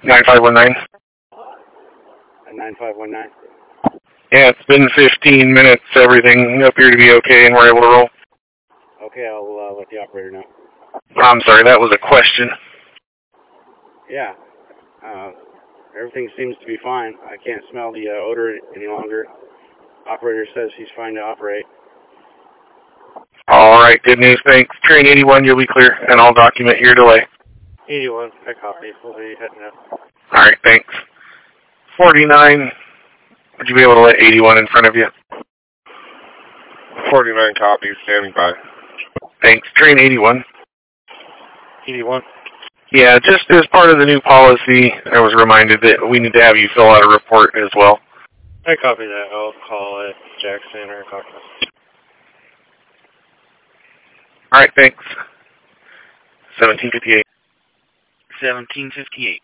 9519. 9519. Yeah, it's been 15 minutes. Everything appeared to be okay, and we're able to roll. Okay, I'll let the operator know. I'm sorry, that was a question. Yeah, everything seems to be fine. I can't smell the odor any longer. Operator says he's fine to operate. All right, good news. Thanks. Train 81, you'll be clear, and I'll document your delay. 81, I copy. We'll be heading up. All right, thanks. 49, would you be able to let 81 in front of you? 49 copies, standing by. Thanks. Train 81. 81. Yeah, just as part of the new policy, I was reminded that we need to have you fill out a report as well. I copy that. I'll call it Jackson or Cockness. All right, thanks. 1758. 1758.